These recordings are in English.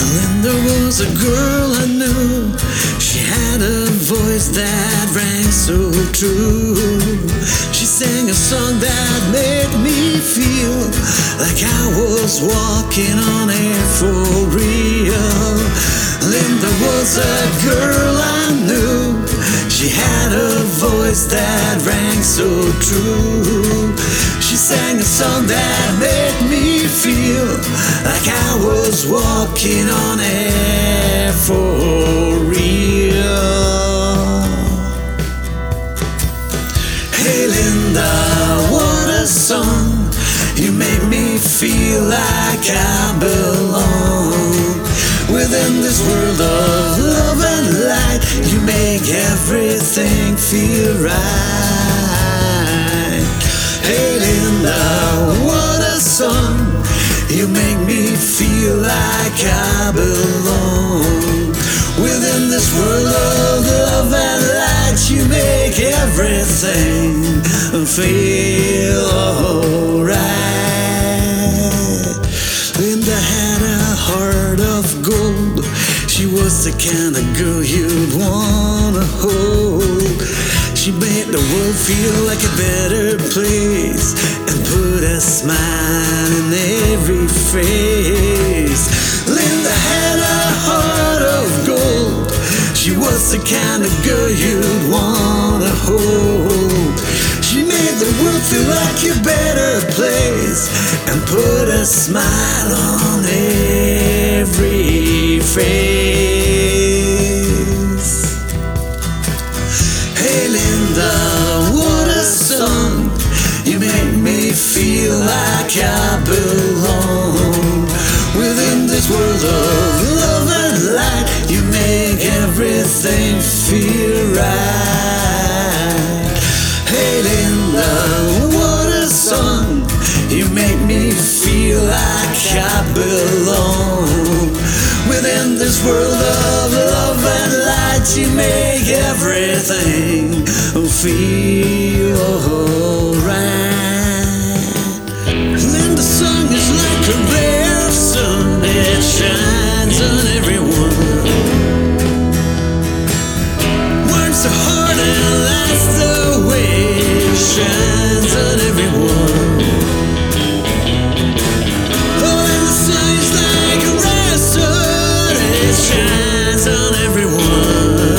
Linda was a girl I knew. She had a voice that rang so true. She sang a song that made me feel like I was walking on air for real. Linda was a girl I knew. She had a voice that rang so true. She sang a song that made me feel like I was walking on air for real. Hey Linda, what a song. You make me feel like I belong. Within this world of love and light, you make everything feel right. Hey Linda, what a song. You make me feel like I belong. Within this world of love and light, you make everything feel alright. Linda had a heart of gold. She was the kind of girl you'd wanna hold. She made the world feel like a better place and put a smile in every face. Linda had a heart of gold. She was the kind of girl you'd wanna hold. She made the world feel like a better place and put a smile on every face. Hey Linda, what a song. You make me feel like I belong. Within this world of love and light, you make everything feel right. Hey Linda, what a song. You make me feel like I belong. Within this world of love and light, you make everything feel alright. Linda's song is like a ray of sun. It shines on everyone. Warms the heart and lights the way. Shines on everyone. Oh, Linda's song is like a ray of sun. It shines on everyone.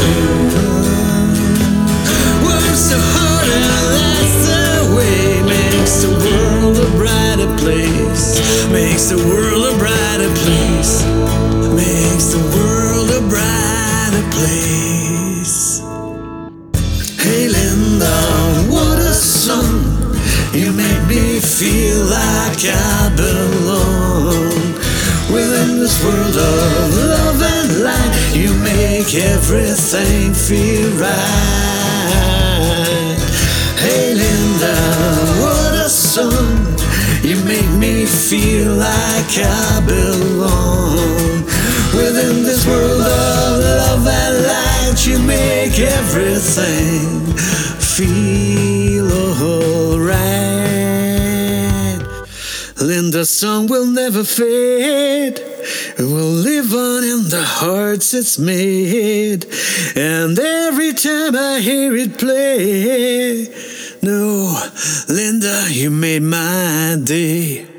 Warms the heart and lights the way. Makes the world a brighter place. Makes the world a brighter place. Makes the world a brighter place. Hey Linda, what a song. You make me feel like I belong. Within this world of love and light, you make everything feel right. Hey Linda, what a song. You make me feel like I belong. Within this world of love and light, you make everything feel alright. Linda's song will never fade. It will live on in the hearts it's made. And every time I hear it play, no, Linda, you made my day.